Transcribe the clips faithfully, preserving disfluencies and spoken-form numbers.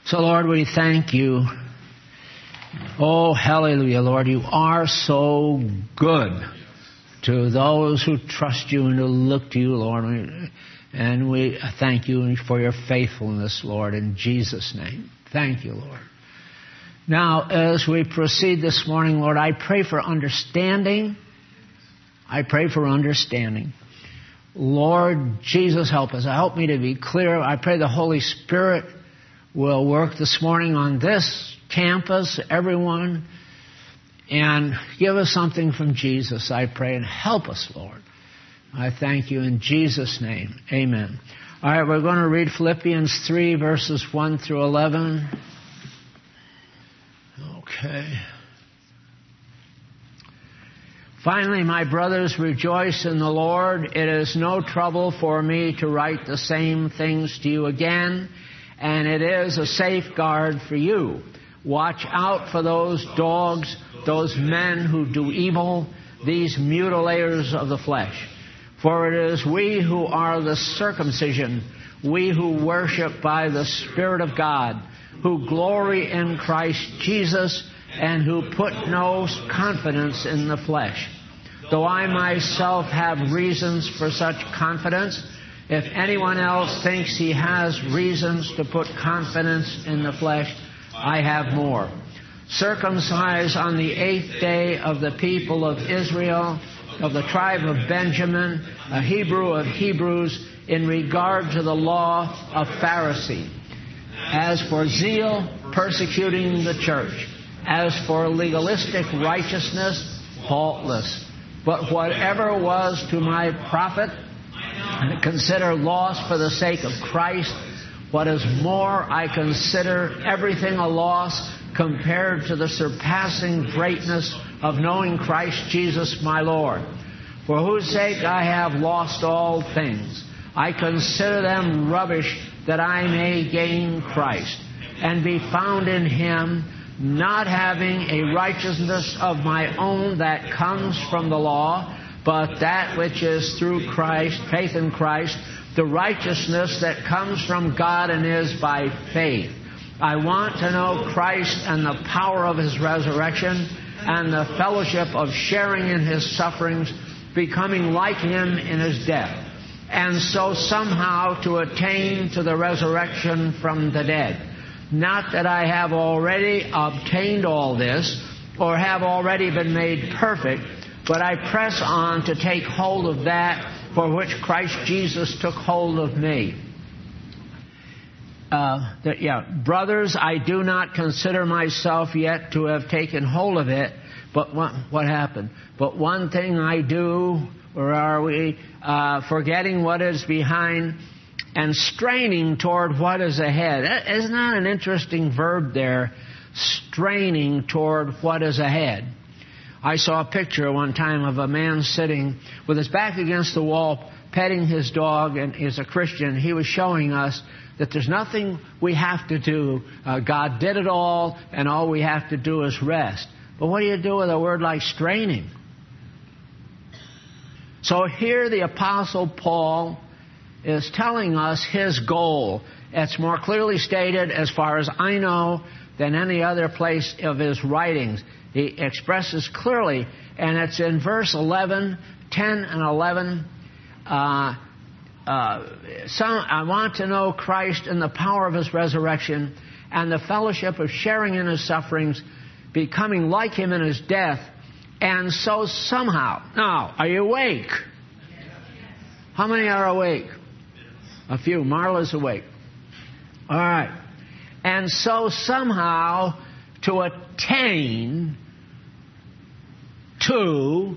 So, Lord, we thank you. Oh, hallelujah, Lord. You are so good to those who trust you and who look to you, Lord. And we thank you for your faithfulness, Lord, in Jesus' name. Thank you, Lord. Now, as we proceed this morning, Lord, I pray for understanding. I pray for understanding. Lord Jesus, help us. Help me to be clear. I pray the Holy Spirit will work this morning on this campus, everyone, and give us something from Jesus, I pray, and help us, Lord. I thank you in Jesus' name. Amen. All right, we're going to read Philippians three, verses one through eleven. Okay. Finally, my brothers, rejoice in the Lord. It is no trouble for me to write the same things to you again, and it is a safeguard for you. Watch out for those dogs, those men who do evil, these mutilators of the flesh. For it is we who are the circumcision, we who worship by the Spirit of God, who glory in Christ Jesus, and who put no confidence in the flesh. Though I myself have reasons for such confidence, if anyone else thinks he has reasons to put confidence in the flesh, I have more. Circumcised on the eighth day of the people of Israel, of the tribe of Benjamin, a Hebrew of Hebrews, in regard to the law of Pharisee. As for zeal, persecuting the church. As for legalistic righteousness, faultless. But whatever was to my profit, I consider loss for the sake of Christ. What is more, I consider everything a loss compared to the surpassing greatness of knowing Christ Jesus my Lord, for whose sake I have lost all things. I consider them rubbish, that I may gain Christ, and be found in Him, not having a righteousness of my own that comes from the law, but that which is through Christ, faith in Christ, the righteousness that comes from God and is by faith. I want to know Christ and the power of His resurrection and the fellowship of sharing in His sufferings, becoming like Him in His death, and so somehow to attain to the resurrection from the dead. Not that I have already obtained all this, or have already been made perfect, but I press on to take hold of that for which Christ Jesus took hold of me. Uh, that, yeah, brothers, I do not consider myself yet to have taken hold of it, but what, what happened? But one thing I do, or are we, uh, forgetting what is behind and straining toward what is ahead. Isn't that an interesting verb there? Straining toward what is ahead. I saw a picture one time of a man sitting with his back against the wall, petting his dog, and is a Christian. He was showing us that there's nothing we have to do. Uh, God did it all, and all we have to do is rest. But what do you do with a word like straining? So here the Apostle Paul is telling us his goal. It's more clearly stated, as far as I know, than any other place of his writings. He expresses clearly, and it's in verse eleven, ten and eleven. Uh, uh, some, I want to know Christ and the power of His resurrection and the fellowship of sharing in His sufferings, becoming like Him in His death, and so somehow. Now, are you awake? How many are awake? A few. Marla's awake. All right. And so somehow to attain to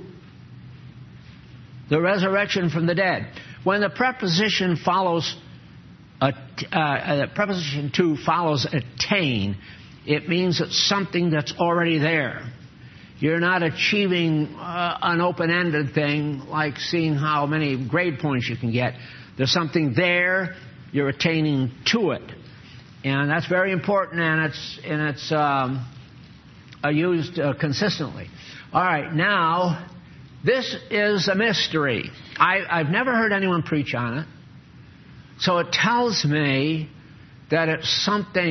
the resurrection from the dead. When the preposition follows, a, uh, the preposition to follows attain, it means it's something that's already there. You're not achieving uh, an open-ended thing like seeing how many grade points you can get. There's something there, you're attaining to it. And that's very important, and it's, and it's um, uh, used uh, consistently. All right, now, this is a mystery. I, I've never heard anyone preach on it. So it tells me that it's something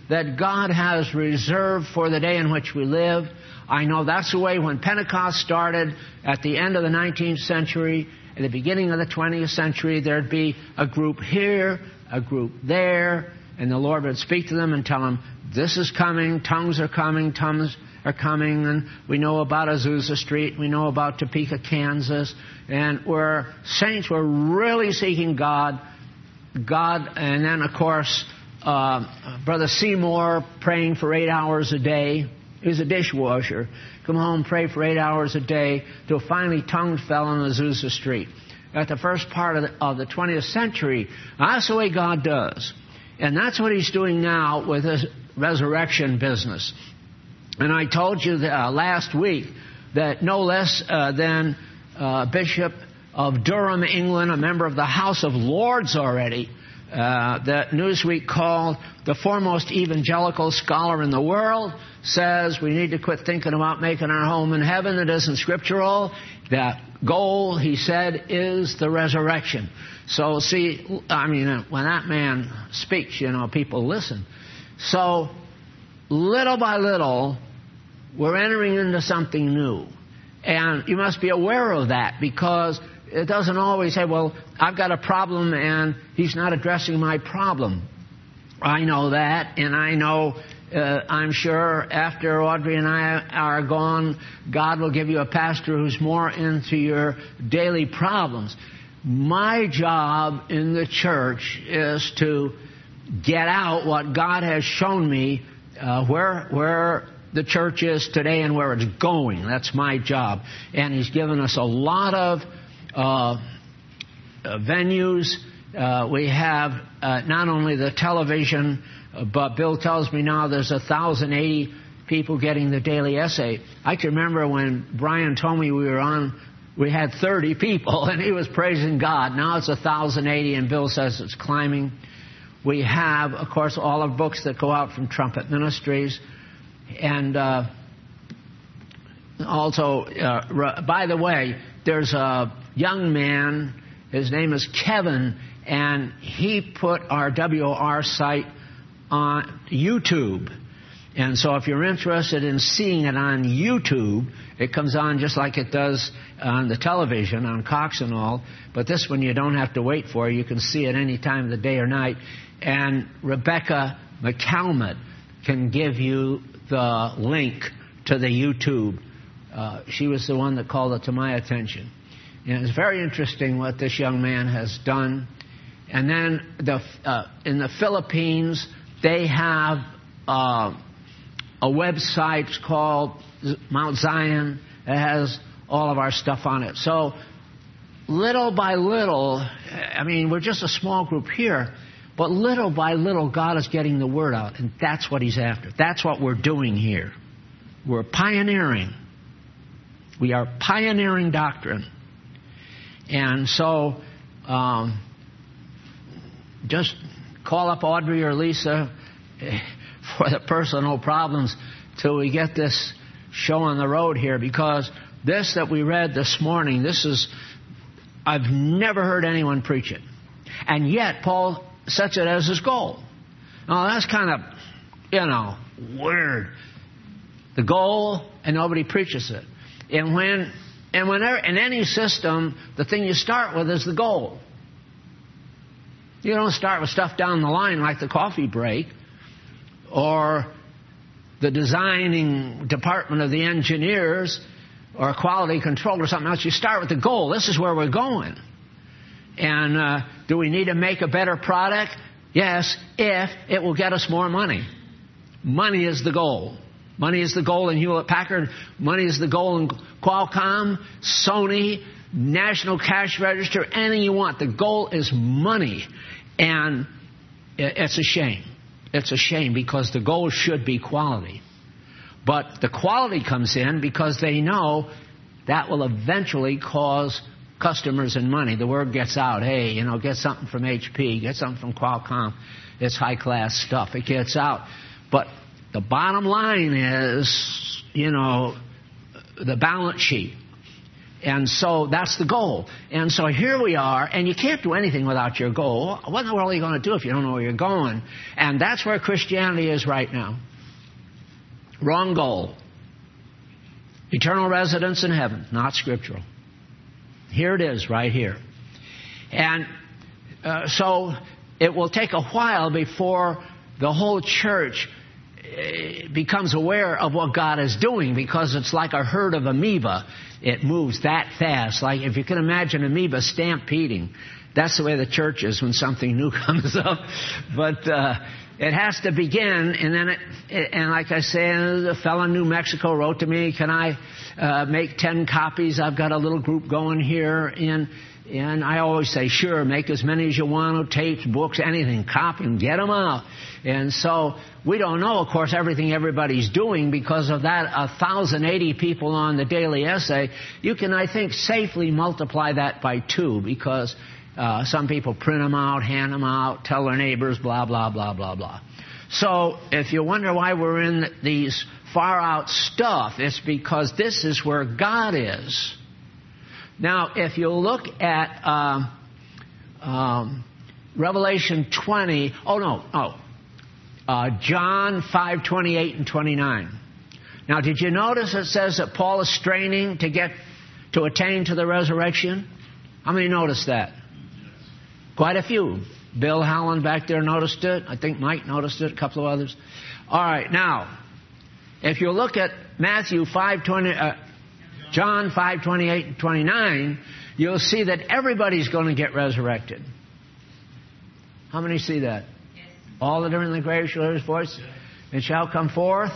that God has reserved for the day in which we live. I know that's the way when Pentecost started at the end of the nineteenth century, at the beginning of the twentieth century, there'd be a group here, a group there, and the Lord would speak to them and tell them, this is coming, tongues are coming, tongues are coming, and we know about Azusa Street, we know about Topeka, Kansas, and where saints were really seeking God, God, and then of course, uh, Brother Seymour praying for eight hours a day. He was a dishwasher. Come home, pray for eight hours a day, till finally tongues fell on Azusa Street. At the first part of the, of the twentieth century, that's the way God does. And that's what He's doing now with His resurrection business. And I told you that, uh, last week that no less uh, than uh, Bishop of Durham, England, a member of the House of Lords already, uh, that Newsweek called the foremost evangelical scholar in the world, says we need to quit thinking about making our home in heaven. It isn't scriptural. The goal, he said, is the resurrection. So, see, I mean, when that man speaks, you know, people listen. So, little by little, we're entering into something new. And you must be aware of that, because it doesn't always say, well, I've got a problem and He's not addressing my problem. I know that, and I know, uh, I'm sure after Audrey and I are gone, God will give you a pastor who's more into your daily problems. My job in the church is to get out what God has shown me, uh, where where the church is today and where it's going. That's my job. And He's given us a lot of uh, uh, venues. Uh, we have uh, not only the television, uh, but Bill tells me now there's one thousand eighty people getting the daily essay. I can remember when Brian told me we were on, we had thirty people, and he was praising God. Now it's one thousand eighty, and Bill says it's climbing. We have, of course, all of books that go out from Trumpet Ministries. And uh, also, uh, by the way, there's a young man, his name is Kevin, and he put our W O R site on YouTube. And so if you're interested in seeing it on YouTube, it comes on just like it does on the television, on Cox and all. But this one you don't have to wait for. You can see it any time of the day or night. And Rebecca McCalmont can give you the link to the YouTube. Uh, she was the one that called it to my attention. And it's very interesting what this young man has done. And then the, uh, in the Philippines, they have uh, a website called Mount Zion that has all of our stuff on it. So little by little, I mean, we're just a small group here, but little by little, God is getting the word out, and that's what He's after. That's what we're doing here. We're pioneering. We are pioneering doctrine. And so, um, just call up Audrey or Lisa for the personal problems till we get this show on the road here, because this that we read this morning, this is, I've never heard anyone preach it. And yet, Paul sets it as his goal. Now, that's kind of, you know, weird. The goal, and nobody preaches it. And when, and whenever, in any system, the thing you start with is the goal. You don't start with stuff down the line like the coffee break or the designing department of the engineers or quality control or something else. You start with the goal. This is where we're going. And uh, do we need to make a better product? Yes, if it will get us more money. Money is the goal. Money is the goal in Hewlett-Packard. Money is the goal in Qualcomm, Sony, National Cash Register, anything you want. The goal is money. And it's a shame. It's a shame because the goal should be quality. But the quality comes in because they know that will eventually cause customers and money. The word gets out. Hey, you know, get something from H P, get something from Qualcomm. It's high-class stuff. It gets out. But the bottom line is, you know, the balance sheet. And so that's the goal. And so here we are, and you can't do anything without your goal. What in the world are you going to do if you don't know where you're going? And that's where Christianity is right now. Wrong goal. Eternal residence in heaven, not scriptural. Here it is, right here. And uh, so it will take a while before the whole church becomes aware of what God is doing, because it's like a herd of amoeba. It moves that fast. Like if you can imagine amoeba stampeding, that's the way the church is when something new comes up. But uh, it has to begin, and then it, it, and like I say, a fellow in New Mexico wrote to me, can I uh, make ten copies? I've got a little group going here, and and I always say, sure, make as many as you want, tapes, books, anything, copy them, get them out. And so we don't know, of course, everything everybody's doing. Because of that, one thousand eighty people on the daily essay, you can, I think, safely multiply that by two, because uh, some people print them out, hand them out, tell their neighbors, blah, blah, blah, blah, blah. So if you wonder why we're in these far-out stuff, it's because this is where God is. Now, if you look at um, um, Revelation twenty, oh no, oh, uh, John five twenty-eight and twenty-nine. Now, did you notice it says that Paul is straining to get to attain to the resurrection? How many noticed that? Quite a few. Bill Hallen back there noticed it. I think Mike noticed it. A couple of others. All right, now, if you look at Matthew five twenty. Uh, John five twenty-eight and twenty-nine, you'll see that everybody's going to get resurrected. How many see that? Yes. All that are in the grave shall hear his voice and shall come forth.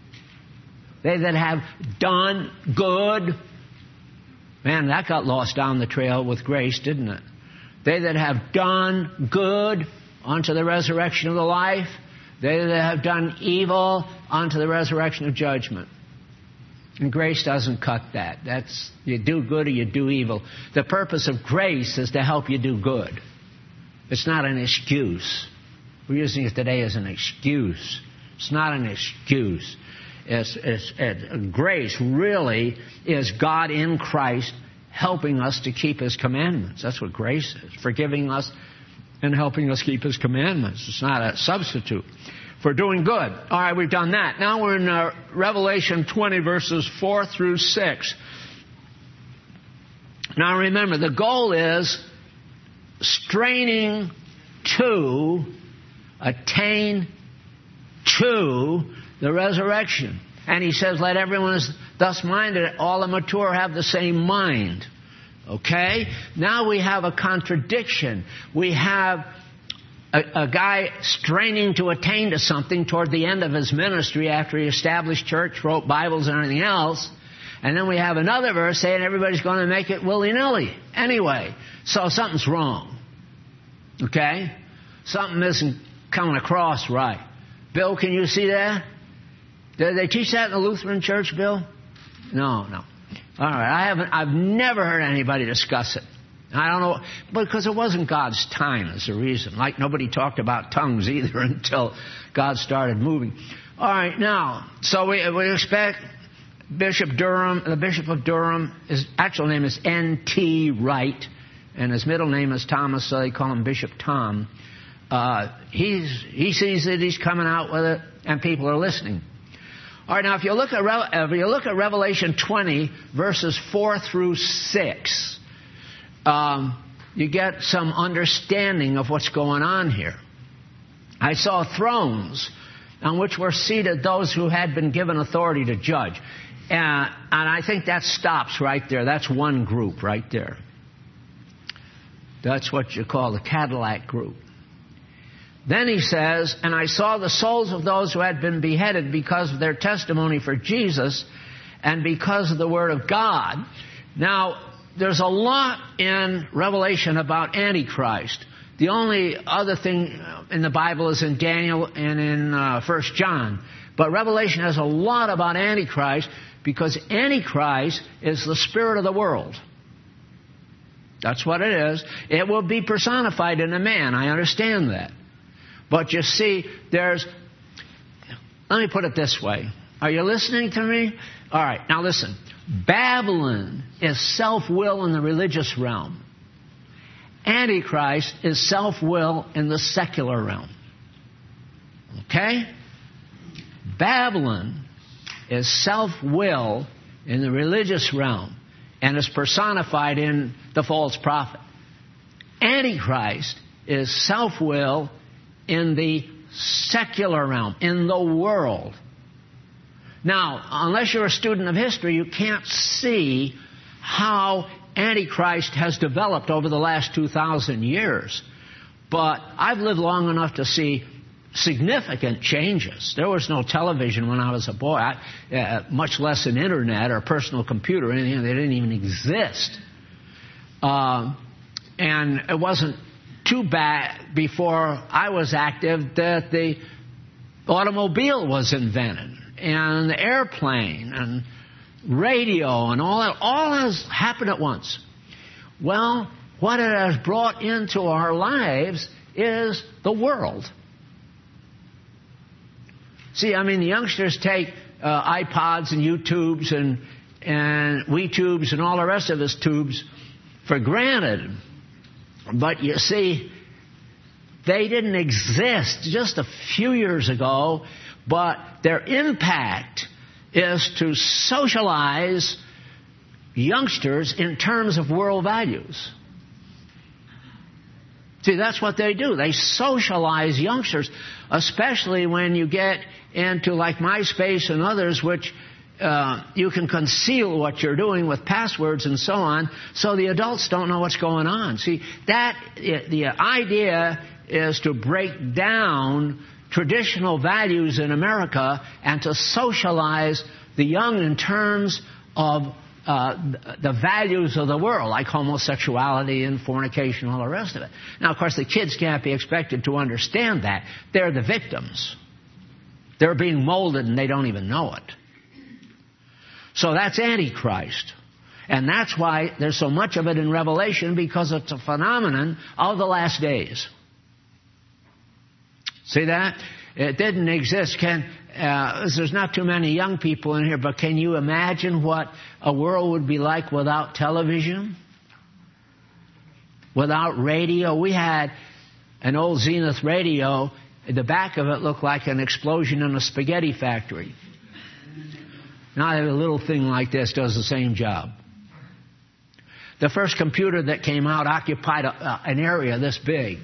They that have done good. Man, that got lost down the trail with grace, didn't it? They that have done good unto the resurrection of the life. They that have done evil unto the resurrection of judgment. And grace doesn't cut that. That's, you do good or you do evil. The purpose of grace is to help you do good. It's not an excuse. We're using it today as an excuse. It's not an excuse. It's, it's, it, grace really is God in Christ helping us to keep His commandments. That's what grace is. Forgiving us and helping us keep His commandments. It's not a substitute for doing good. All right, we've done that. Now we're in uh, Revelation twenty, verses four through six. Now remember, the goal is straining to attain to the resurrection. And he says, let everyone is thus minded, all the mature have the same mind. Okay? Now we have a contradiction. We have A, a guy straining to attain to something toward the end of his ministry after he established church, wrote Bibles and everything else. And then we have another verse saying everybody's going to make it willy-nilly anyway. So something's wrong. Okay? Something isn't coming across right. Bill, can you see that? Did they teach that in the Lutheran church, Bill? No, no. All right. I haven't, I've never heard anybody discuss it. I don't know, because it wasn't God's time is the reason. Like nobody talked about tongues either until God started moving. All right, now, so we, we expect Bishop Durham, the Bishop of Durham, his actual name is N T Wright, and his middle name is Thomas, so they call him Bishop Tom. Uh, he's, he sees that he's coming out with it, and people are listening. All right, now if you look at, if you look at Revelation twenty, verses four through six, Um, you get some understanding of what's going on here. I saw thrones on which were seated those who had been given authority to judge. Uh, and I think that stops right there. That's one group right there. That's what you call the Cadillac group. Then he says, and I saw the souls of those who had been beheaded because of their testimony for Jesus and because of the Word of God. Now, there's a lot in Revelation about Antichrist. The only other thing in the Bible is in Daniel and in uh, First John. But Revelation has a lot about Antichrist because Antichrist is the spirit of the world. That's what it is. It will be personified in a man. I understand that. But you see, there's... Let me put it this way. Are you listening to me? All right, now listen. Babylon is self-will in the religious realm. Antichrist is self-will in the secular realm. Okay? Babylon is self-will in the religious realm and is personified in the false prophet. Antichrist is self-will in the secular realm, in the world. Now, unless you're a student of history, you can't see how Antichrist has developed over the last two thousand years. But I've lived long enough to see significant changes. There was no television when I was a boy, I, uh, much less an internet or a personal computer or anything. They didn't even exist. Uh, and it wasn't too bad before I was active that the automobile was invented, and the airplane, and radio, and all that. All has happened at once. Well, what it has brought into our lives is the world. See, I mean, the youngsters take uh, iPods and YouTubes and and WeTubes and all the rest of us tubes for granted. But you see, they didn't exist just a few years ago, but their impact is to socialize youngsters in terms of world values. See, that's what they do. They socialize youngsters, especially when you get into like MySpace and others, which uh, you can conceal what you're doing with passwords and so on, so the adults don't know what's going on. See, that the idea is to break down traditional values in America and to socialize the young in terms of uh, the values of the world, like homosexuality and fornication and all the rest of it. Now, of course, the kids can't be expected to understand that. They're the victims. They're being molded and they don't even know it. So that's Antichrist. And that's why there's so much of it in Revelation, because it's a phenomenon of the last days. See that? It didn't exist. Can, uh, there's not too many young people in here, but can you imagine what a world would be like without television? Without radio? We had an old Zenith radio. The back of it looked like an explosion in a spaghetti factory. Now a little thing like this does the same job. The first computer that came out occupied a, uh, an area this big.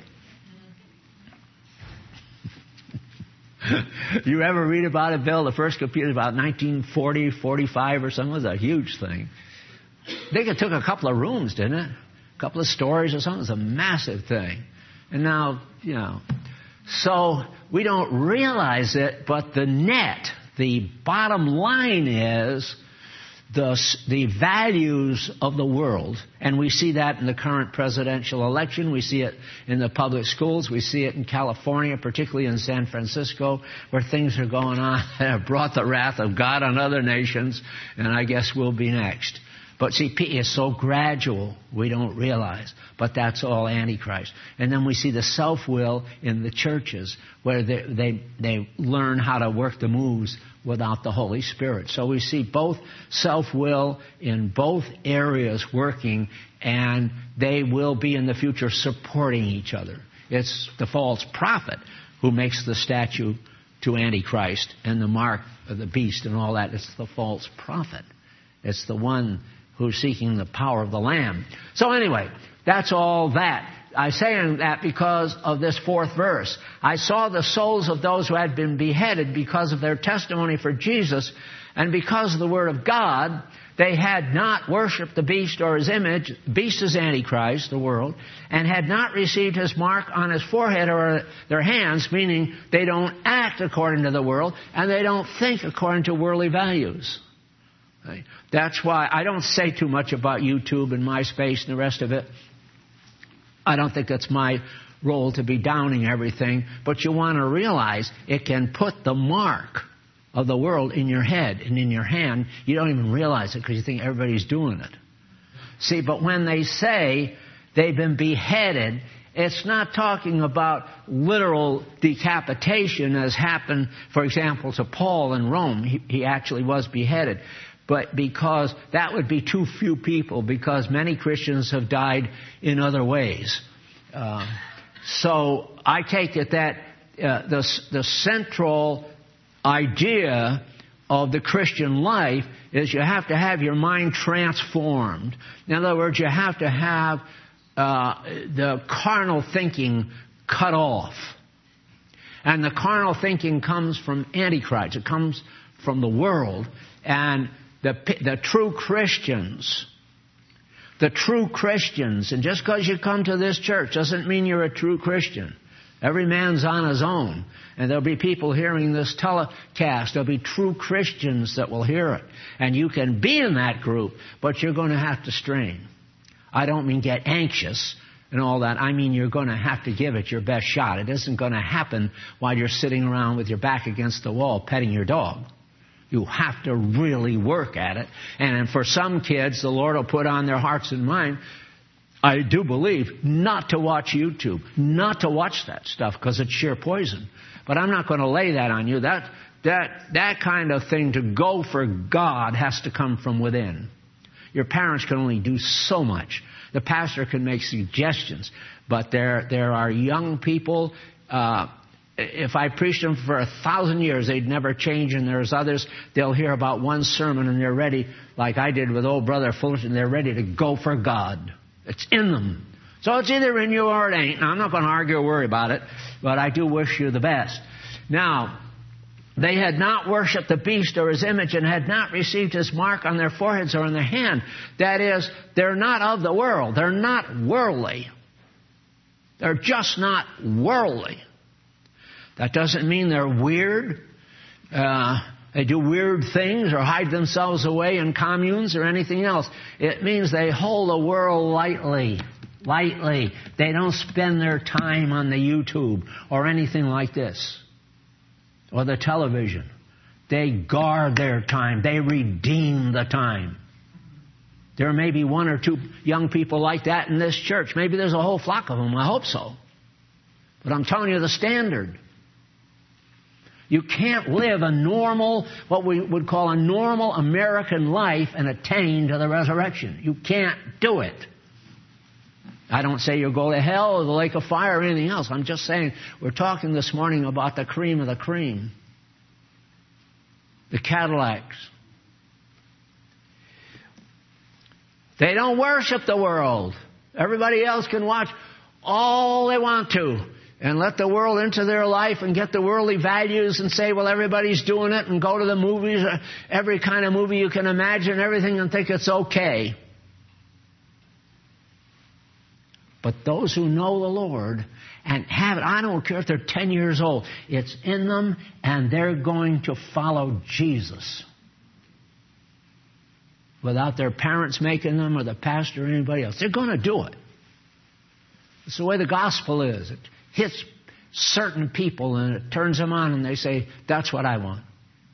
You ever read about it, Bill? The first computer about nineteen forty, forty-five or something. It was a huge thing. I think it took a couple of rooms, didn't it? A couple of stories or something. It was a massive thing. And now, you know, so we don't realize it, but the net, the bottom line is the, the values of the world. And we see that in the current presidential election. We see it in the public schools. We see it in California, particularly in San Francisco, where things are going on that have brought the wrath of God on other nations, and I guess we'll be next. But see, it's so gradual, we don't realize. But that's all Antichrist. And then we see the self-will in the churches, where they, they, they learn how to work the moves without the Holy Spirit. So we see both self-will in both areas working, and they will be in the future supporting each other. It's the false prophet who makes the statue to Antichrist and the mark of the beast and all that. It's the false prophet. It's the one who's seeking the power of the Lamb. So anyway, that's all that. I say that because of this fourth verse. I saw the souls of those who had been beheaded because of their testimony for Jesus, and because of the word of God. They had not worshipped the beast or his image. The beast is Antichrist, the world, and had not received his mark on his forehead or their hands, meaning they don't act according to the world, and they don't think according to worldly values. That's why I don't say too much about YouTube and MySpace and the rest of it. I don't think it's my role to be downing everything, but you want to realize it can put the mark of the world in your head and in your hand. You don't even realize it because you think everybody's doing it. See, but when they say they've been beheaded, it's not talking about literal decapitation as happened, for example, to Paul in Rome. He, he actually was beheaded. but because that would be too few people, because many Christians have died in other ways. Uh, so I take it that uh, the, the central idea of the Christian life is you have to have your mind transformed. In other words, you have to have uh, the carnal thinking cut off. And the carnal thinking comes from Antichrist. It comes from the world. And the, the true Christians, the true Christians, and just because you come to this church doesn't mean you're a true Christian. Every man's on his own. And there'll be people hearing this telecast. There'll be true Christians that will hear it. And you can be in that group, but you're going to have to strain. I don't mean get anxious and all that. I mean you're going to have to give it your best shot. It isn't going to happen while you're sitting around with your back against the wall petting your dog. You have to really work at it. And for some kids, the Lord will put on their hearts and mind, I do believe, not to watch YouTube, not to watch that stuff because it's sheer poison. But I'm not going to lay that on you. That, that, that kind of thing to go for God has to come from within. Your parents can only do so much. The pastor can make suggestions. But there, there are young people, uh, if I preached them for a thousand years, they'd never change. And there's others, they'll hear about one sermon and they're ready, like I did with old Brother Fullerton, they're ready to go for God. It's in them. So it's either in you or it ain't. Now, I'm not going to argue or worry about it, but I do wish you the best. Now, they had not worshipped the beast or his image and had not received his mark on their foreheads or on their hand. That is, they're not of the world. They're not worldly. They're just not worldly. That doesn't mean they're weird. Uh, they do weird things or hide themselves away in communes or anything else. It means they hold the world lightly. Lightly. They don't spend their time on the YouTube or anything like this. Or the television. They guard their time. They redeem the time. There may be one or two young people like that in this church. Maybe there's a whole flock of them. I hope so. But I'm telling you the standard. You can't live a normal, what we would call a normal American life and attain to the resurrection. You can't do it. I don't say you'll go to hell or the lake of fire or anything else. I'm just saying we're talking this morning about the cream of the cream. The Cadillacs. They don't worship the world. Everybody else can watch all they want to and let the world into their life and get the worldly values and say, well, everybody's doing it, and go to the movies, every kind of movie you can imagine, everything, and think it's okay. But those who know the Lord and have it, I don't care if they're ten years old, it's in them and they're going to follow Jesus. Without their parents making them or the pastor or anybody else. They're going to do it. It's the way the gospel is. It hits certain people and it turns them on and they say, that's what I want.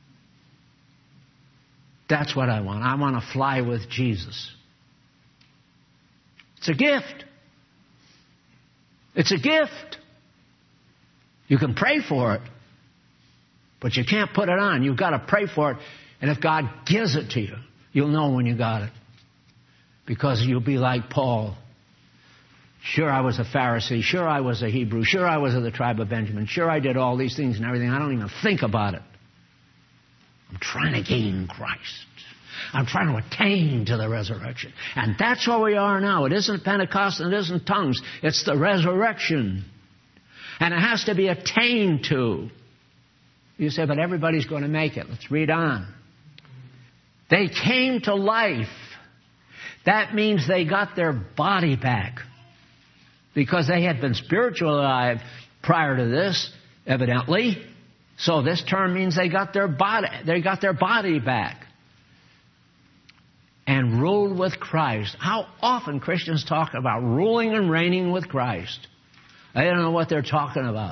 That's what I want. I want to fly with Jesus. It's a gift. It's a gift. You can pray for it, but you can't put it on. You've got to pray for it. And if God gives it to you, you'll know when you got it. Because you'll be like Paul. Sure, I was a Pharisee. Sure, I was a Hebrew. Sure, I was of the tribe of Benjamin. Sure, I did all these things and everything. I don't even think about it. I'm trying to gain Christ. I'm trying to attain to the resurrection. And that's where we are now. It isn't Pentecost and it isn't tongues. It's the resurrection. And it has to be attained to. You say, but everybody's going to make it. Let's read on. They came to life. That means they got their body back. Because they had been spiritually alive prior to this, evidently. So this term means they got their body, they got their body back. And ruled with Christ. How often Christians talk about ruling and reigning with Christ? I don't know what they're talking about.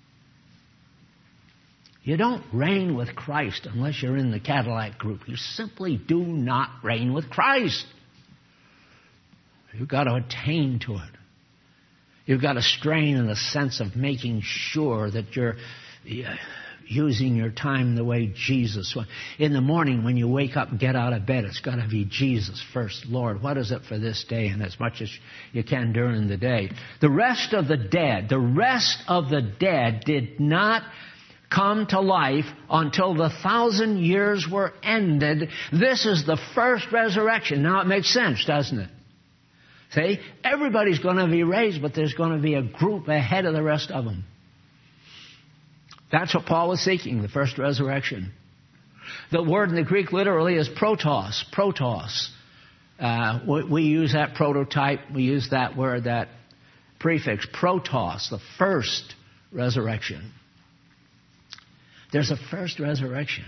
You don't reign with Christ unless you're in the Cadillac group. You simply do not reign with Christ. You've got to attain to it. You've got to strain in the sense of making sure that you're, using your time the way Jesus went. In the morning when you wake up and get out of bed, it's got to be Jesus first. Lord, what is it for this day? And as much as you can during the day. The rest of the dead, the rest of the dead did not come to life until the thousand years were ended. This is the first resurrection. Now it makes sense, doesn't it? See, everybody's going to be raised, but there's going to be a group ahead of the rest of them. That's what Paul was seeking, the first resurrection. The word in the Greek literally is protos, protos. Uh, we, we use that prototype, we use that word, that prefix, protos, the first resurrection. There's a first resurrection.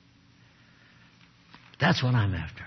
That's what I'm after.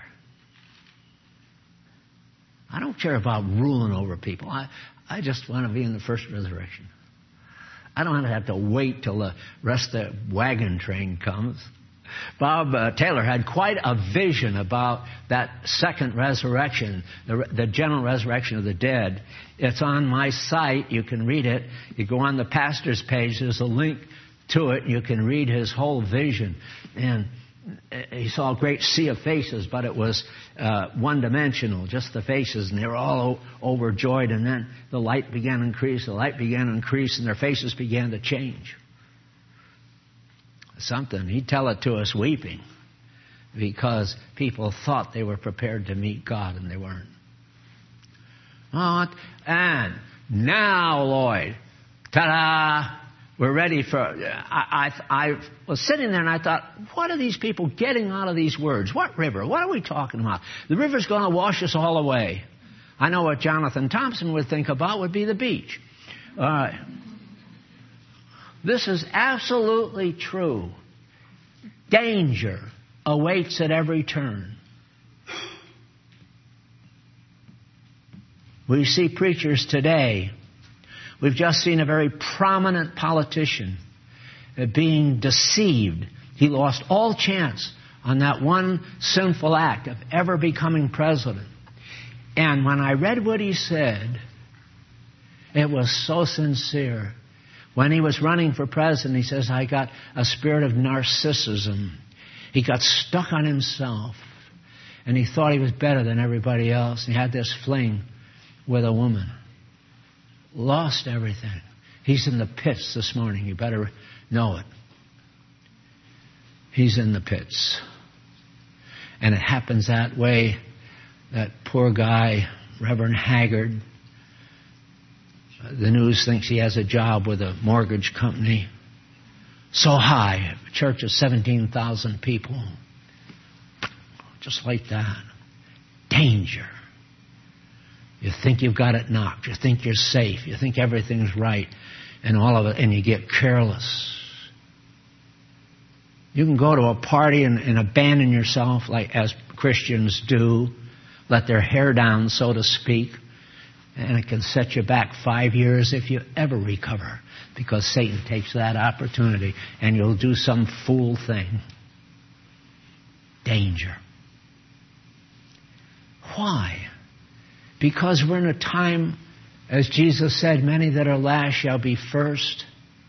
I don't care about ruling over people. I, I just want to be in the first resurrection. I don't want to have to wait till the rest of the wagon train comes. Bob uh, Taylor had quite a vision about that second resurrection, the, the general resurrection of the dead. It's on my site. You can read it. You go on the pastor's page. There's a link to it. You can read his whole vision. And he saw a great sea of faces, but it was uh, one-dimensional, just the faces, and they were all o- overjoyed. And then the light began to increase, the light began to increase, and their faces began to change. Something. He'd tell it to us weeping, because people thought they were prepared to meet God, and they weren't. Oh, and now, Lloyd, ta-da! We're ready for... I, I, I was sitting there and I thought, what are these people getting out of these words? What river? What are we talking about? The river's going to wash us all away. I know what Jonathan Thompson would think about would be the beach. All right. This is absolutely true. Danger awaits at every turn. We see preachers today. We've just seen a very prominent politician being deceived. He lost all chance on that one sinful act of ever becoming president. And when I read what he said, it was so sincere. When he was running for president, he says, I got a spirit of narcissism. He got stuck on himself. And he thought he was better than everybody else. He had this fling with a woman. Lost everything. He's in the pits this morning. You better know it. He's in the pits. And it happens that way. That poor guy, Reverend Haggard, the news thinks he has a job with a mortgage company. So high, a church of seventeen thousand people. Just like that. Danger. You think you've got it knocked. You think you're safe. You think everything's right. And all of it, and you get careless. You can go to a party and, and abandon yourself like as Christians do. Let their hair down, so to speak. And it can set you back five years if you ever recover. Because Satan takes that opportunity and you'll do some fool thing. Danger. Why? Because we're in a time, as Jesus said, many that are last shall be first.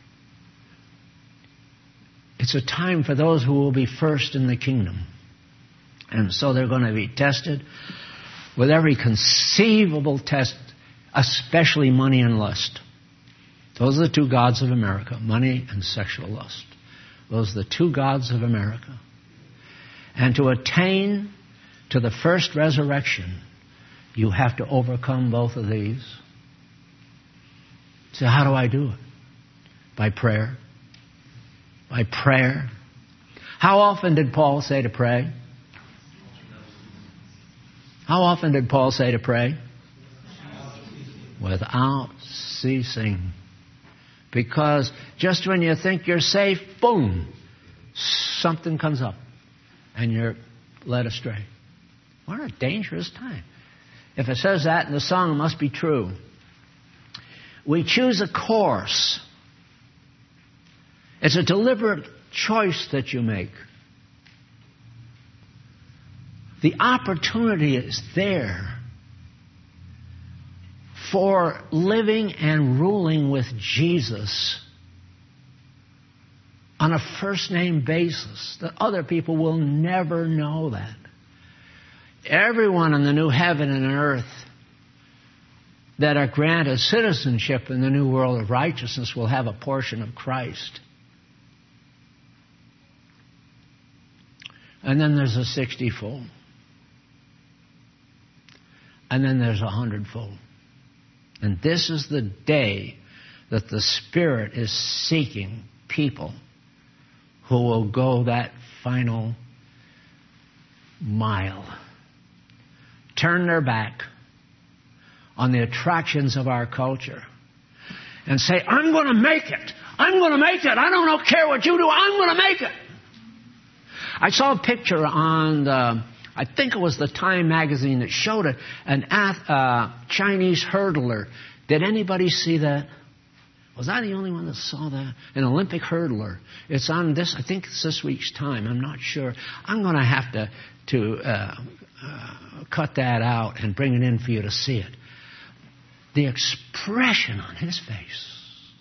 It's a time for those who will be first in the kingdom. And so they're going to be tested with every conceivable test, especially money and lust. Those are the two gods of America, money and sexual lust. Those are the two gods of America. And to attain to the first resurrection, you have to overcome both of these. So how do I do it? By prayer. By prayer. How often did Paul say to pray? How often did Paul say to pray? Without ceasing. Because just when you think you're safe, boom, something comes up and you're led astray. What a dangerous time. If it says that in the song, it must be true. We choose a course. It's a deliberate choice that you make. The opportunity is there for living and ruling with Jesus on a first-name basis. The other people will never know that. Everyone in the new heaven and earth that are granted citizenship in the new world of righteousness will have a portion of Christ. And then there's a sixty-fold. And then there's a hundredfold. And this is the day that the Spirit is seeking people who will go that final mile. Turn their back on the attractions of our culture and say, I'm going to make it. I'm going to make it. I don't care what you do. I'm going to make it. I saw a picture on the, I think it was the Time magazine that showed it, an uh, Chinese hurdler. Did anybody see that? Was I the only one that saw that? An Olympic hurdler. It's on this, I think it's this week's Time. I'm not sure. I'm going to have to, to uh, uh, cut that out and bring it in for you to see it. The expression on his face.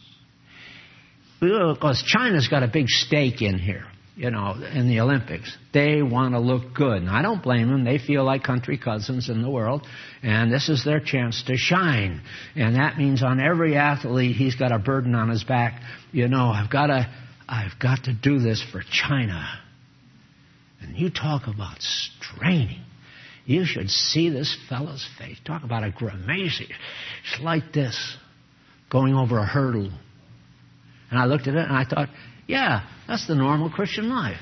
Because China's got a big stake in here, you know, in the Olympics. They want to look good. And I don't blame them. They feel like country cousins in the world. And this is their chance to shine. And that means on every athlete, he's got a burden on his back. You know, I've got to, I've got to do this for China. And you talk about straining. You should see this fellow's face. Talk about a grimace. It's like this, going over a hurdle. And I looked at it and I thought, yeah, that's the normal Christian life.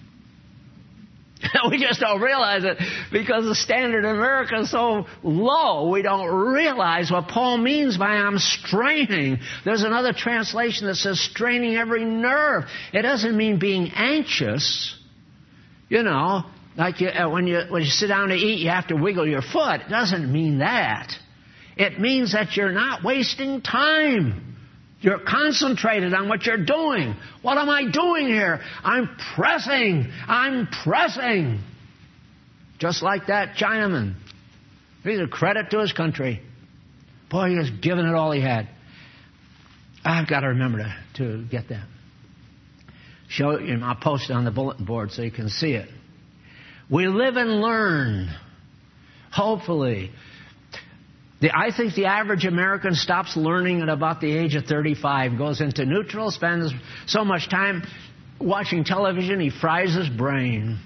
We just don't realize it because the standard in America is so low. We don't realize what Paul means by I'm straining. There's another translation that says straining every nerve. It doesn't mean being anxious. You know, like you, uh, when you when you sit down to eat, you have to wiggle your foot. It doesn't mean that. It means that you're not wasting time. You're concentrated on what you're doing. What am I doing here? I'm pressing. I'm pressing. Just like that Chinaman. He's a credit to his country. Boy, he was giving it all he had. I've got to remember to, to get that. Show you. I'll post it on the bulletin board so you can see it. We live and learn. Hopefully. The, I think the average American stops learning at about the age of thirty-five, goes into neutral, spends so much time watching television, he fries his brain.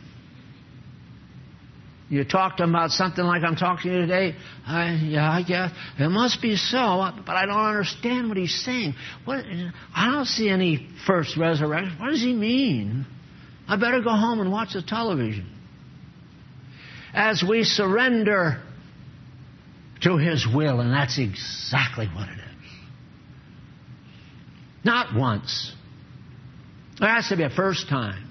You talk to him about something like I'm talking to you today, I, yeah, I guess, it must be so, but I don't understand what he's saying. What, I don't see any first resurrection. What does he mean? I better go home and watch the television. As we surrender to His will, and that's exactly what it is. Not once. There has to be a first time.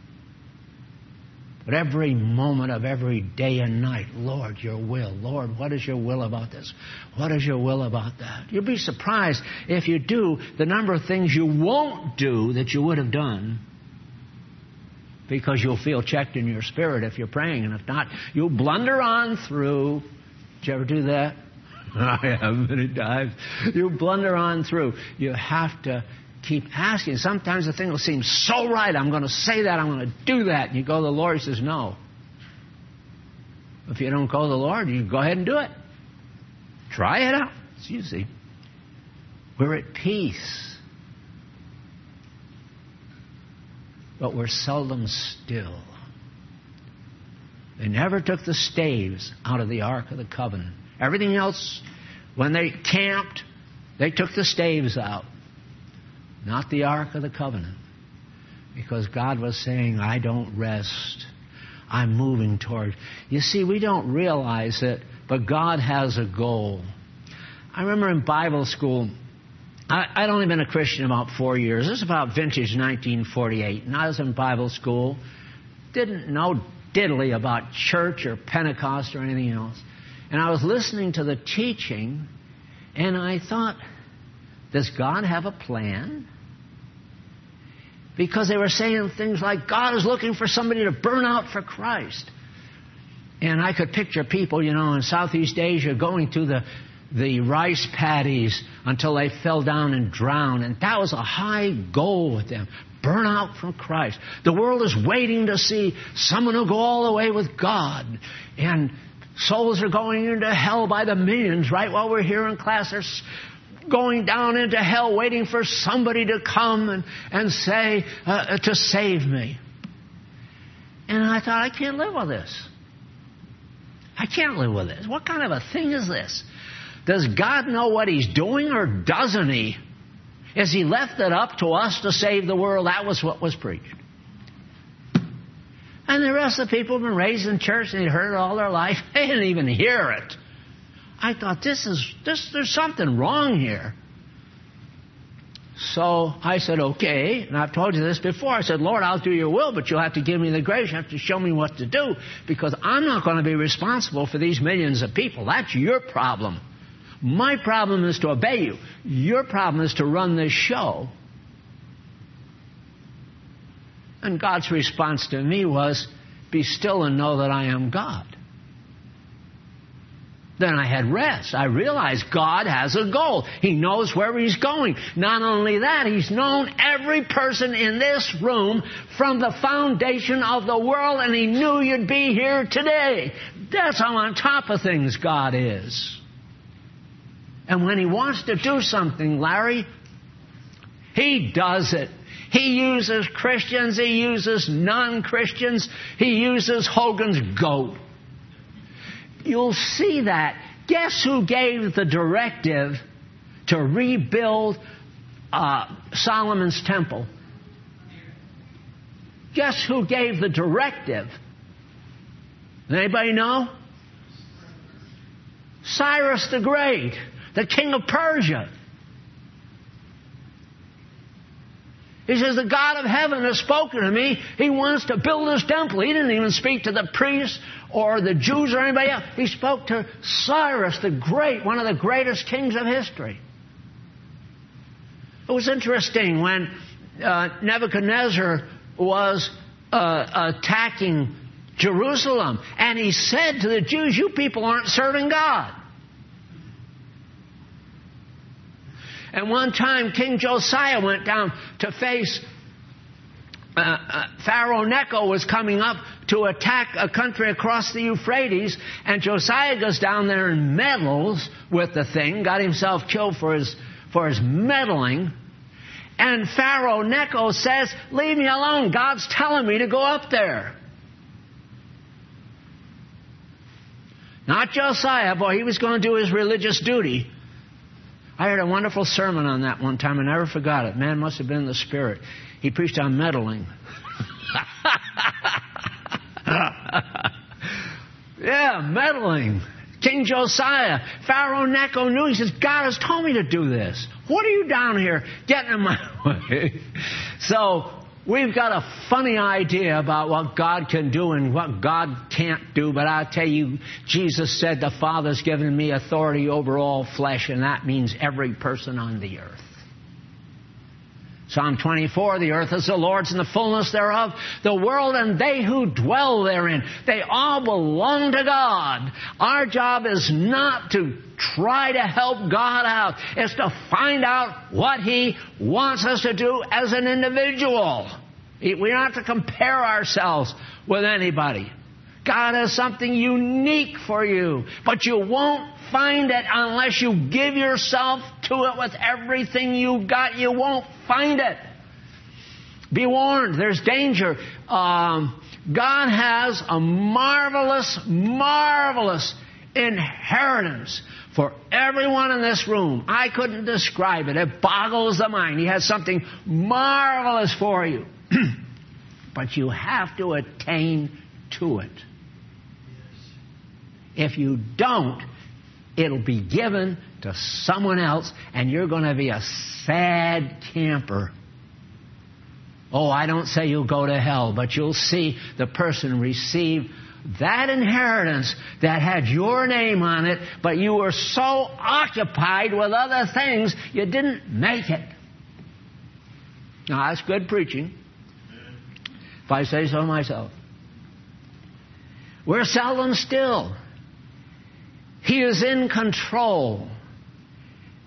But every moment of every day and night, Lord, your will. Lord, what is your will about this? What is your will about that? You'll be surprised if you do the number of things you won't do that you would have done, because you'll feel checked in your spirit if you're praying. And if not, you'll blunder on through. Did you ever do that? I have many times. You blunder on through. You have to keep asking. Sometimes the thing will seem so right. I'm going to say that. I'm going to do that. And you go to the Lord. He says, no. If you don't go to the Lord, you go ahead and do it. Try it out. It's easy. We're at peace. But we're seldom still. They never took the staves out of the Ark of the Covenant. Everything else, when they camped, they took the staves out. Not the Ark of the Covenant. Because God was saying, I don't rest. I'm moving toward. You see, we don't realize it, but God has a goal. I remember in Bible school, I, I'd only been a Christian about four years. This is about vintage nineteen forty-eight. And I was in Bible school. Didn't know diddly about church or Pentecost or anything else. And I was listening to the teaching, and I thought, does God have a plan? Because they were saying things like, God is looking for somebody to burn out for Christ. And I could picture people, you know, in Southeast Asia going to the the rice paddies until they fell down and drowned. And that was a high goal with them. Burn out for Christ. The world is waiting to see someone who'll go all the way with God. And souls are going into hell by the millions right while we're here in class. They're going down into hell waiting for somebody to come and, and say, uh, to save me. And I thought, I can't live with this. I can't live with this. What kind of a thing is this? Does God know what He's doing, or doesn't He? Is He left it up to us to save the world? That was what was preached. And the rest of the people have been raised in church and they heard it all their life. They didn't even hear it. I thought, this is this. There's something wrong here. So I said, okay. And I've told you this before. I said, Lord, I'll do your will, but you'll have to give me the grace. You have to show me what to do, because I'm not going to be responsible for these millions of people. That's your problem. My problem is to obey you. Your problem is to run this show. And God's response to me was, be still and know that I am God. Then I had rest. I realized God has a goal. He knows where He's going. Not only that, He's known every person in this room from the foundation of the world, and He knew you'd be here today. That's how on top of things God is. And when He wants to do something, Larry, He does it. He uses Christians. He uses non-Christians. He uses Hogan's goat. You'll see that. Guess who gave the directive to rebuild uh, Solomon's temple? Guess who gave the directive? Anybody know? Cyrus the Great, the king of Persia. He says, the God of heaven has spoken to me. He wants to build His temple. He didn't even speak to the priests or the Jews or anybody else. He spoke to Cyrus the Great, one of the greatest kings of history. It was interesting when uh, Nebuchadnezzar was uh, attacking Jerusalem, and he said to the Jews, you people aren't serving God. And one time, King Josiah went down to face uh, uh, Pharaoh Necho was coming up to attack a country across the Euphrates, and Josiah goes down there and meddles with the thing, got himself killed for his for his meddling. And Pharaoh Necho says, "Leave me alone. God's telling me to go up there." Not Josiah, boy, he was going to do his religious duty. I heard a wonderful sermon on that one time. I never forgot it. Man must have been in the Spirit. He preached on meddling. Yeah, meddling. King Josiah, Pharaoh Necho knew. He says, God has told me to do this. What are you down here getting in my way? So we've got a funny idea about what God can do and what God can't do. But I'll tell you, Jesus said, the Father's given me authority over all flesh, and that means every person on the earth. Psalm twenty-four, the earth is the Lord's and the fullness thereof, the world and they who dwell therein. They all belong to God. Our job is not to try to help God out. It's to find out what He wants us to do as an individual. We're not to compare ourselves with anybody. God has something unique for you, but you won't find it unless you give yourself to it with everything you've got. You won't find it. Be warned, there's danger. Um, God has a marvelous, marvelous inheritance for everyone in this room. I couldn't describe it. It boggles the mind. He has something marvelous for you. But you have to attain to it. If you don't, it'll be given to someone else, and you're going to be a sad camper. Oh, I don't say you'll go to hell, but you'll see the person receive that inheritance that had your name on it, but you were so occupied with other things, you didn't make it. Now, that's good preaching, if I say so myself. We're seldom still. He is in control.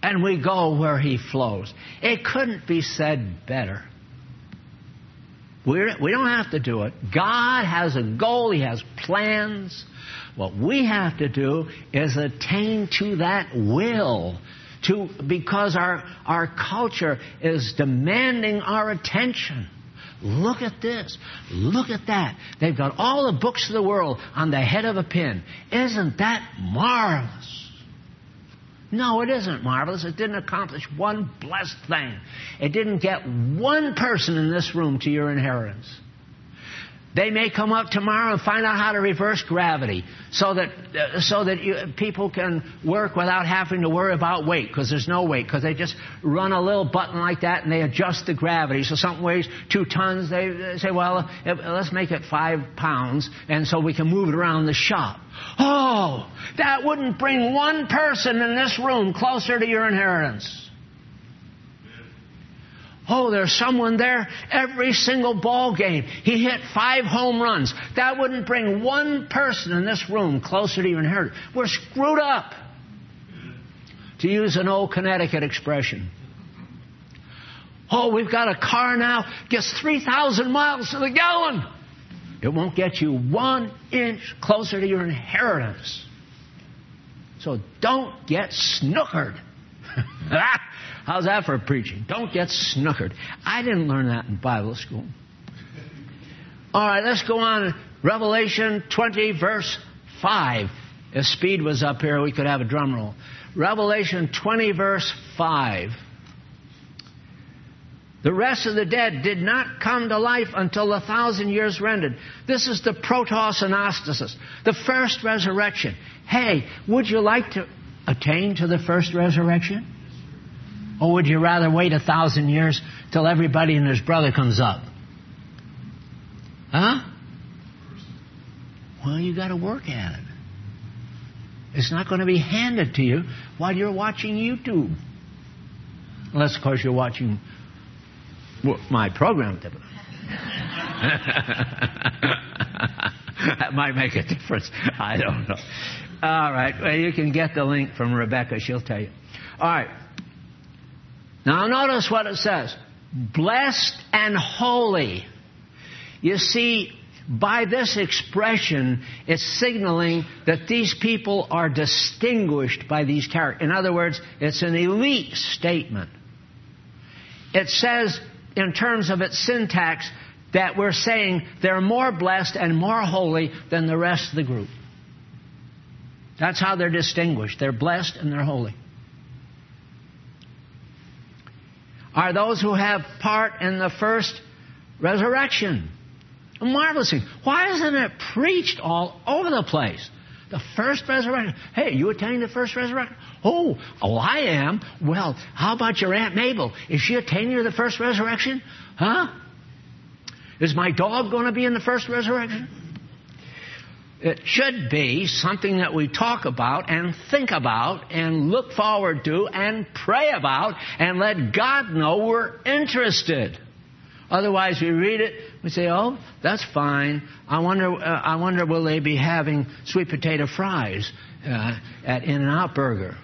and we go where He flows. It couldn't be said better. We're, we don't have to do it. God has a goal. He has plans. What we have to do is attain to that will, to because our, our culture is demanding our attention. Look at this. Look at that. They've got all the books of the world on the head of a pin. Isn't that marvelous? No, it isn't marvelous. It didn't accomplish one blessed thing. It didn't get one person in this room to your inheritance. They may come up tomorrow and find out how to reverse gravity so that uh, so that you, people can work without having to worry about weight, because there's no weight, because they just run a little button like that and they adjust the gravity. So something weighs two tons, they, they say, well, uh, let's make it five pounds, and so we can move it around the shop. Oh, that wouldn't bring one person in this room closer to your inheritance. Oh, there's someone there every single ball game. He hit five home runs. That wouldn't bring one person in this room closer to your inheritance. We're screwed up, to use an old Connecticut expression. Oh, we've got a car now, gets three thousand miles to the gallon. It won't get you one inch closer to your inheritance. So don't get snookered. How's that for preaching? Don't get snookered. I didn't learn that in Bible school. All right, let's go on. Revelation twenty, verse five. If Speed was up here, we could have a drum roll. Revelation twenty, verse five. The rest of the dead did not come to life until the thousand years were ended. This is the protos anastasis, the first resurrection. Hey, would you like to attain to the first resurrection? Or would you rather wait a thousand years till everybody and his brother comes up? Huh? Well, you got to work at it. It's not going to be handed to you while you're watching YouTube. Unless, of course, you're watching my program. That might make a difference. I don't know. All right. Well, you can get the link from Rebecca. She'll tell you. All right. Now notice what it says. Blessed and holy. You see, by this expression, it's signaling that these people are distinguished by these characters. In other words, it's an elite statement. It says, in terms of its syntax, that we're saying they're more blessed and more holy than the rest of the group. That's how they're distinguished. They're blessed and they're holy. Are those who have part in the first resurrection. A marvelous thing. Why isn't it preached all over the place? The first resurrection. Hey, you attained the first resurrection? Oh, oh, I am. Well, how about your Aunt Mabel? Is she attaining to the first resurrection? Huh? Is my dog going to be in the first resurrection? It should be something that we talk about and think about and look forward to and pray about and let God know we're interested. Otherwise, we read it, we say, "Oh, that's fine. I wonder, uh, I wonder, will they be having sweet potato fries uh, at In-N-Out Burger?"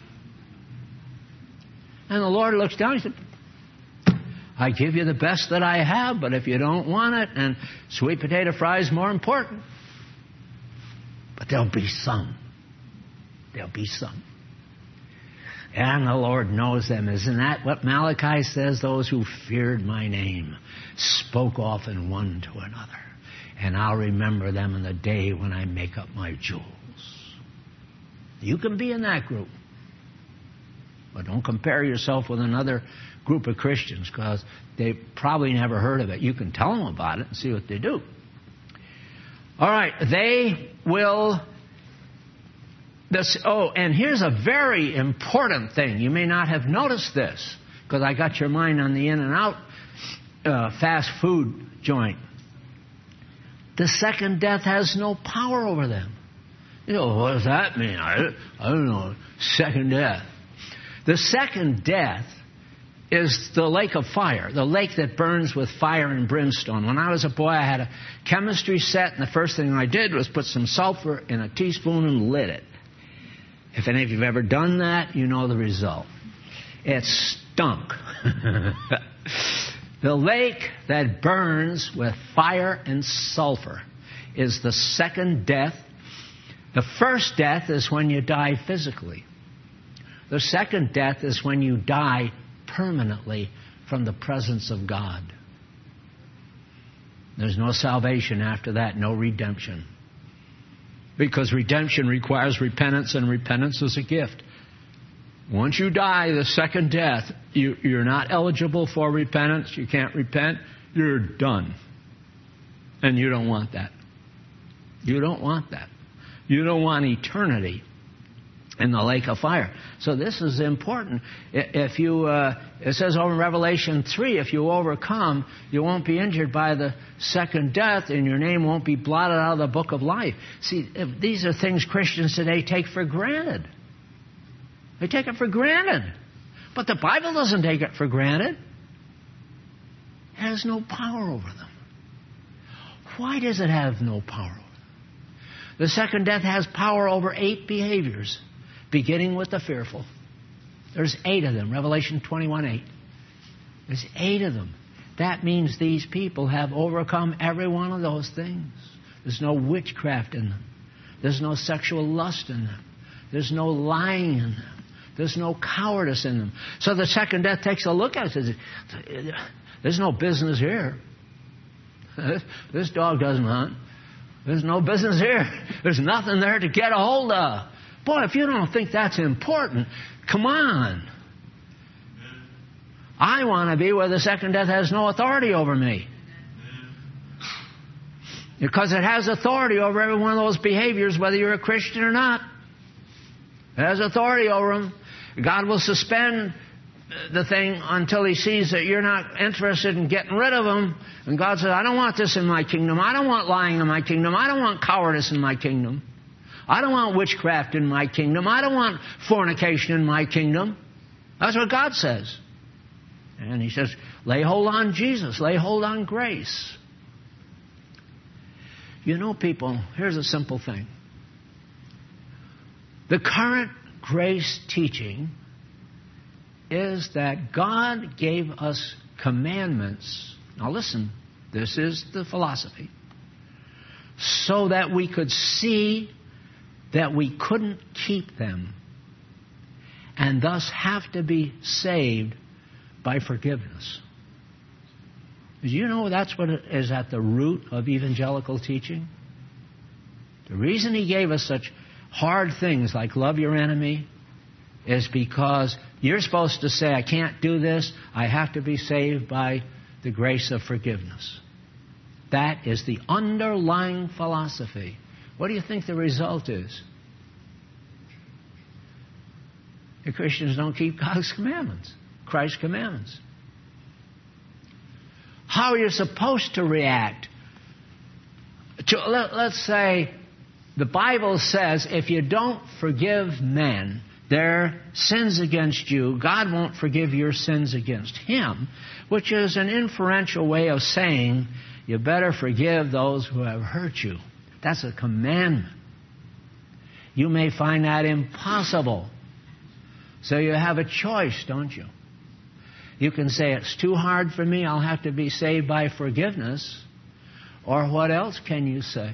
And the Lord looks down and he said, "I give you the best that I have, but if you don't want it, and sweet potato fries more important." But there'll be some. There'll be some. And the Lord knows them. Isn't that what Malachi says? Those who feared my name spoke often one to another. And I'll remember them in the day when I make up my jewels. You can be in that group. But don't compare yourself with another group of Christians, because they probably never heard of it. You can tell them about it and see what they do. All right, they will... This, oh, and here's a very important thing. You may not have noticed this, because I got your mind on the In-N-Out uh, fast food joint. The second death has no power over them. You know, what does that mean? I, I don't know. Second death. The second death is the lake of fire, the lake that burns with fire and brimstone. When I was a boy, I had a chemistry set, and the first thing I did was put some sulfur in a teaspoon and lit it. If any of you have ever done that, you know the result. It stunk. The lake that burns with fire and sulfur is the second death. The first death is when you die physically. The second death is when you die permanently from the presence of God. There's no salvation after that, no redemption. Because redemption requires repentance, and repentance is a gift. Once you die, the second death, you, you're not eligible for repentance. You can't repent. You're done. And you don't want that. You don't want that. You don't want eternity in the lake of fire. So this is important. If you, uh, it says over in Revelation three, if you overcome, you won't be injured by the second death, and your name won't be blotted out of the book of life. See, if these are things Christians today take for granted. They take it for granted. But the Bible doesn't take it for granted. It has no power over them. Why does it have no power over them? The second death has power over eight behaviors, beginning with the fearful. There's eight of them. Revelation twenty-one eight. There's eight of them. That means these people have overcome every one of those things. There's no witchcraft in them. There's no sexual lust in them. There's no lying in them. There's no cowardice in them. So the second death takes a look at it and says, there's no business here. This dog doesn't hunt. There's no business here. There's nothing there to get a hold of. Boy, if you don't think that's important, come on. I want to be where the second death has no authority over me. Because it has authority over every one of those behaviors, whether you're a Christian or not. It has authority over them. God will suspend the thing until He sees that you're not interested in getting rid of them. And God says, I don't want this in my kingdom. I don't want lying in my kingdom. I don't want cowardice in my kingdom. I don't want witchcraft in my kingdom. I don't want fornication in my kingdom. That's what God says. And He says, lay hold on Jesus. Lay hold on grace. You know, people, here's a simple thing. The current grace teaching is that God gave us commandments. Now listen, this is the philosophy. So that we could see that we couldn't keep them and thus have to be saved by forgiveness. Did you know that's what is at the root of evangelical teaching? The reason He gave us such hard things like love your enemy is because you're supposed to say, I can't do this. I have to be saved by the grace of forgiveness. That is the underlying philosophy. What do you think the result is? The Christians don't keep God's commandments, Christ's commandments. How are you supposed to react to, let, let's say, the Bible says if you don't forgive men their sins against you, God won't forgive your sins against Him, which is an inferential way of saying you better forgive those who have hurt you. That's a commandment. You may find that impossible. So you have a choice, don't you? You can say, it's too hard for me, I'll have to be saved by forgiveness. Or what else can you say?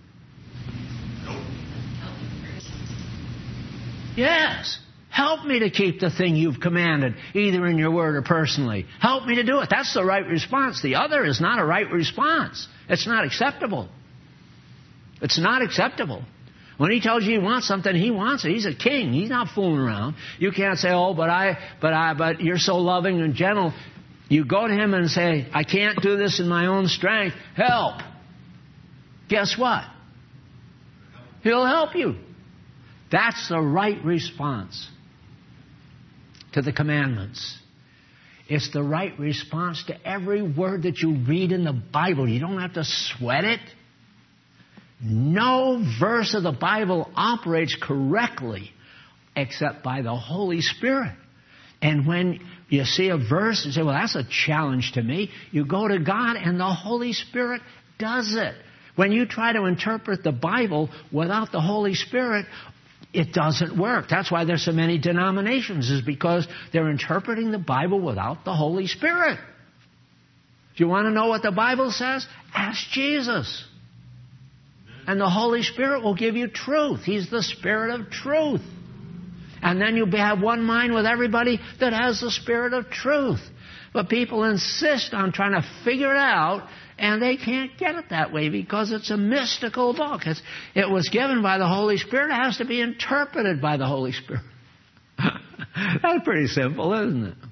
Yes. Help me to keep the thing you've commanded, either in your word or personally. Help me to do it. That's the right response. The other is not a right response. It's not acceptable. It's not acceptable. When He tells you He wants something, He wants it. He's a king. He's not fooling around. You can't say, oh, but I, but I, but you're so loving and gentle. You go to Him and say, I can't do this in my own strength. Help. Guess what? He'll help you. That's the right response to the commandments. It's the right response to every word that you read in the Bible. You don't have to sweat it. No verse of the Bible operates correctly except by the Holy Spirit. And when you see a verse and say, well, that's a challenge to me, you go to God and the Holy Spirit does it. When you try to interpret the Bible without the Holy Spirit, it doesn't work. That's why there's so many denominations, is because they're interpreting the Bible without the Holy Spirit. Do you want to know what the Bible says? Ask Jesus. And the Holy Spirit will give you truth. He's the Spirit of truth. And then you'll have one mind with everybody that has the Spirit of truth. But people insist on trying to figure it out, and they can't get it that way because it's a mystical book. It's, it was given by the Holy Spirit. It has to be interpreted by the Holy Spirit. That's pretty simple, isn't it?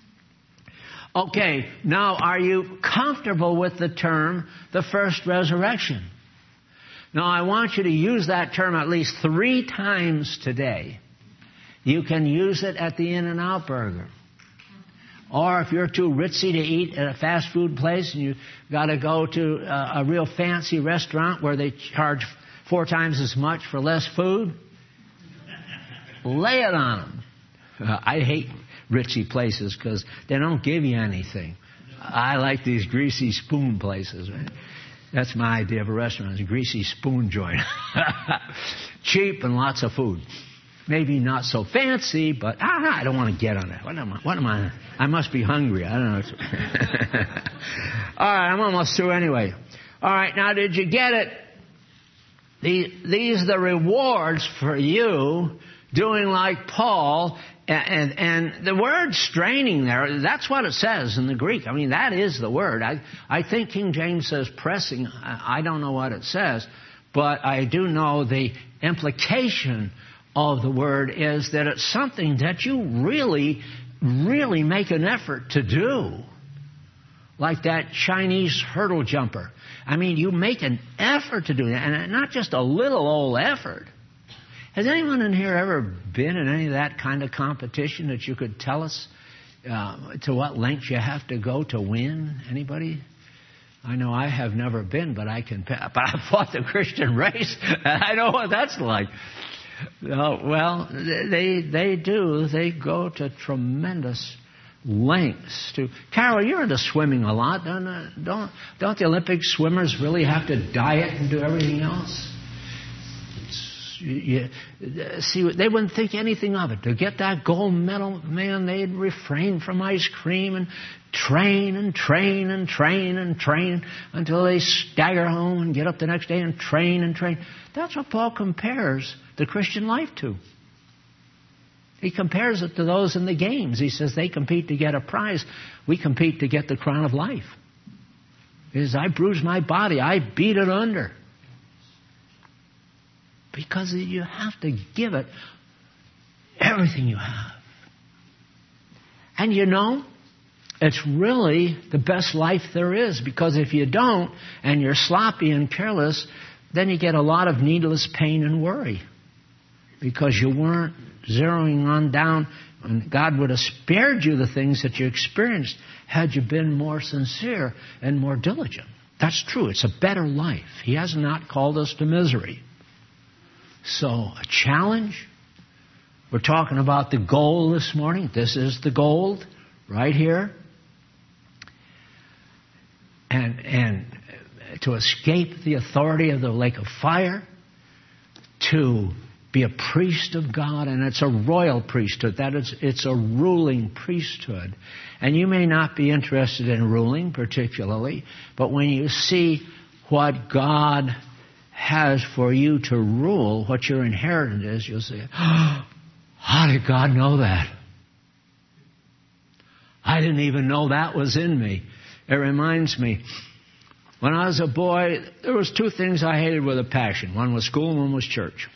Okay, now are you comfortable with the term, the first resurrection? Now, I want you to use that term at least three times today. You can use it at the In-N-Out Burger. Or if you're too ritzy to eat at a fast food place and you've got to go to a, a real fancy restaurant where they charge four times as much for less food, lay it on them. Uh, I hate ritzy places because they don't give you anything. I like these greasy spoon places, right? That's my idea of a restaurant, it's a greasy spoon joint. Cheap and lots of food. Maybe not so fancy, but ah, I don't want to get on that. What am I? What am I? I must be hungry. I don't know. All right, I'm almost through anyway. All right, now did you get it? The, these are the rewards for you doing like Paul. And, and, and the word straining there, that's what it says in the Greek. I mean, that is the word. I, I think King James says pressing. I, I don't know what it says. But I do know the implication of the word is that it's something that you really, really make an effort to do. Like that Chinese hurdle jumper. I mean, you make an effort to do that. And not just a little old effort. Has anyone in here ever been in any of that kind of competition that you could tell us uh, to what lengths you have to go to win? Anybody? I know I have never been, but I can. But I fought the Christian race, and I know what that's like. Uh, well, they they do. They go to tremendous lengths to. Carol, you're into swimming a lot, don't uh, don't don't the Olympic swimmers really have to diet and do everything else? You, you, see, they wouldn't think anything of it. To get that gold medal, man, they'd refrain from ice cream and train and train and train and train until they stagger home and get up the next day and train and train. That's what Paul compares the Christian life to. He compares it to those in the games. He says they compete to get a prize. We compete to get the crown of life. He says, I bruised my body. I beat it under. Because you have to give it everything you have. And you know, it's really the best life there is. Because if you don't, and you're sloppy and careless, then you get a lot of needless pain and worry. Because you weren't zeroing on down, and God would have spared you the things that you experienced had you been more sincere and more diligent. That's true. It's a better life. He has not called us to misery. So, a challenge. We're talking about the goal this morning. This is the gold right here. And, and to escape the authority of the lake of fire, to be a priest of God, and it's a royal priesthood. That is, it's a ruling priesthood. And you may not be interested in ruling particularly, but when you see what God has for you to rule, what your inheritance is, you'll say, oh, how did God know that? I didn't even know that was in me. It reminds me, when I was a boy, there was two things I hated with a passion. One was school and one was church.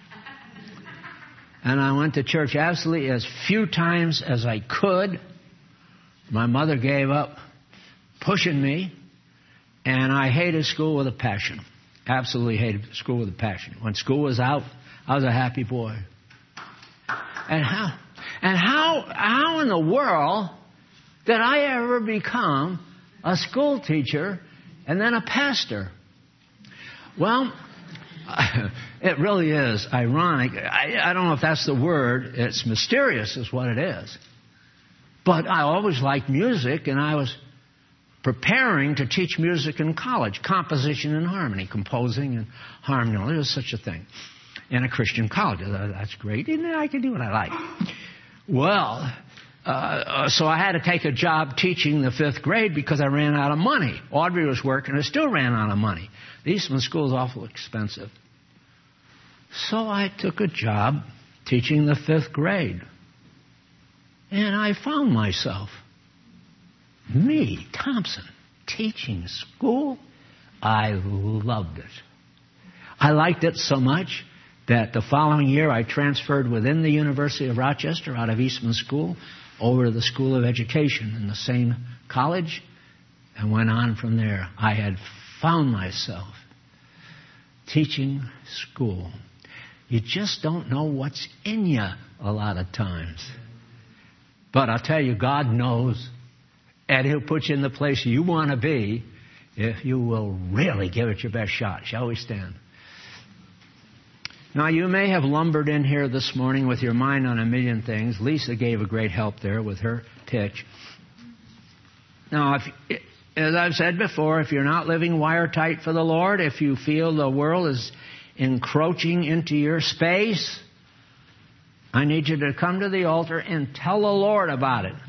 And I went to church absolutely as few times as I could. My mother gave up pushing me, and I hated school with a passion. Absolutely hated school with a passion. When school was out, I was a happy boy. And how, and how, how in the world did I ever become a school teacher and then a pastor? Well, it really is ironic. I, I don't know if that's the word. It's mysterious is what it is. But I always liked music, and I was preparing to teach music in college, composition and harmony, composing and harmony. There was such a thing. in a Christian college. That's great. And I can do what I like. Well, uh, so I had to take a job teaching the fifth grade because I ran out of money. Audrey was working and still ran out of money. The Eastman School is awful expensive. So I took a job teaching the fifth grade. And I found myself, me, Thompson, teaching school. I loved it. I liked it so much that the following year I transferred within the University of Rochester out of Eastman School over to the School of Education in the same college and went on from there. I had found myself teaching school. You just don't know what's in you a lot of times. But I'll tell you, God knows, and He'll put you in the place you want to be if you will really give it your best shot. Shall we stand? Now, you may have lumbered in here this morning with your mind on a million things. Lisa gave a great help there with her pitch. Now, if, as I've said before, if you're not living wire-tight for the Lord, if you feel the world is encroaching into your space, I need you to come to the altar and tell the Lord about it.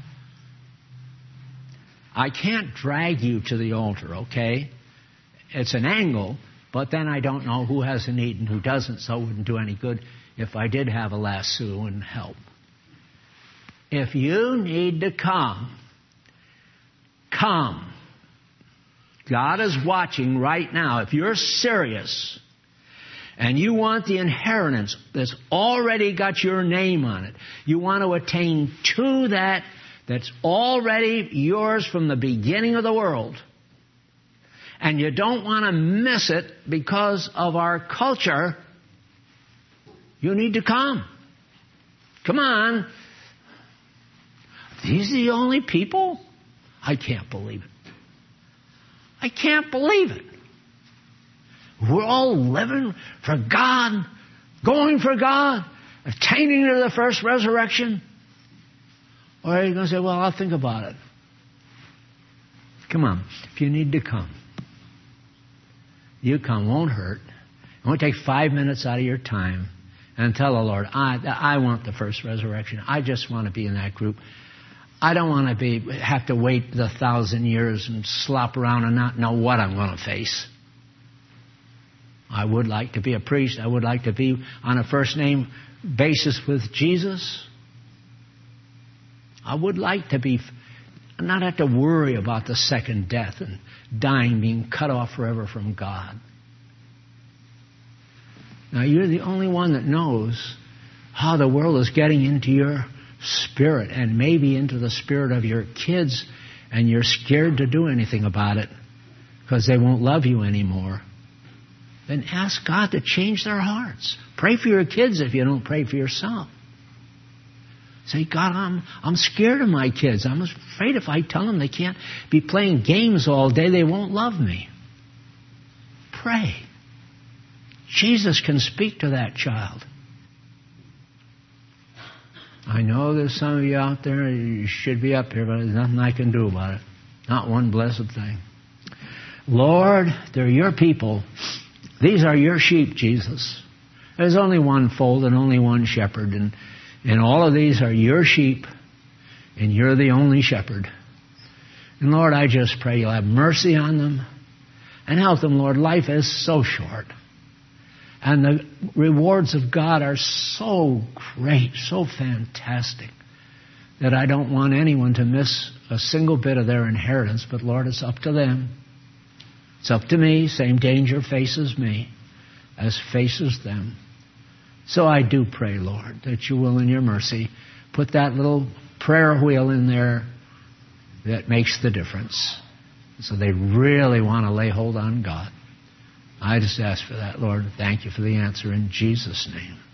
I can't drag you to the altar, okay? It's an angle. But then I don't know who has a need and who doesn't, so it wouldn't do any good if I did have a lasso and help. If you need to come, come. God is watching right now. If you're serious and you want the inheritance that's already got your name on it, you want to attain to that that's already yours from the beginning of the world, and you don't want to miss it because of our culture, you need to come. Come on. These are the only people? I can't believe it. I can't believe it. We're all living for God, going for God, attaining to the first resurrection. Or are you going to say, well, I'll think about it? Come on. If you need to come, you come. Won't hurt. It won't take five minutes out of your time and tell the Lord, I, I want the first resurrection. I just want to be in that group. I don't want to be have to wait the thousand years and slop around and not know what I'm going to face. I would like to be a priest. I would like to be on a first name basis with Jesus. I would like to be, not have to worry about the second death and dying, being cut off forever from God. Now, you're the only one that knows how the world is getting into your spirit and maybe into the spirit of your kids, and you're scared to do anything about it because they won't love you anymore. Then ask God to change their hearts. Pray for your kids if you don't pray for yourself. Say, God, I'm, I'm scared of my kids. I'm afraid if I tell them they can't be playing games all day, they won't love me. Pray. Jesus can speak to that child. I know there's some of you out there, you should be up here, but there's nothing I can do about it. Not one blessed thing. Lord, they're your people. These are your sheep, Jesus. There's only one fold and only one shepherd, and And all of these are your sheep, and you're the only shepherd. And Lord, I just pray you'll have mercy on them and help them, Lord. Life is so short. And the rewards of God are so great, so fantastic, that I don't want anyone to miss a single bit of their inheritance. But Lord, it's up to them. It's up to me. Same danger faces me as faces them. So I do pray, Lord, that you will, in your mercy, put that little prayer wheel in there that makes the difference. So they really want to lay hold on God. I just ask for that, Lord. Thank you for the answer in Jesus' name.